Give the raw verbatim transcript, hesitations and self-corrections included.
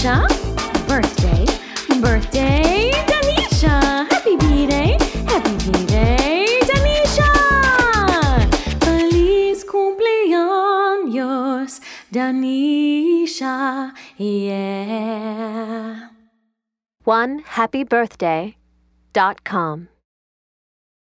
Danisha. Birthday, birthday, Danisha. Happy B-Day, happy B-Day, Danisha. Feliz cumpleaños, Danisha, yeah. one happy birthday dot com